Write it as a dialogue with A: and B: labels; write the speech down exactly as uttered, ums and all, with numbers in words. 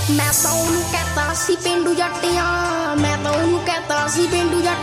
A: ਮੈਂ ਤਾਂ ਉਹਨੂੰ ਕਹਿਤਾ ਸੀ ਪੇਂਡੂ ਜੱਟੀਆਂ, ਮੈਂ ਤਾਂ ਉਹਨੂੰ ਕਹਿਤਾ ਸੀ ਪੇਂਡੂ ਜੱਟ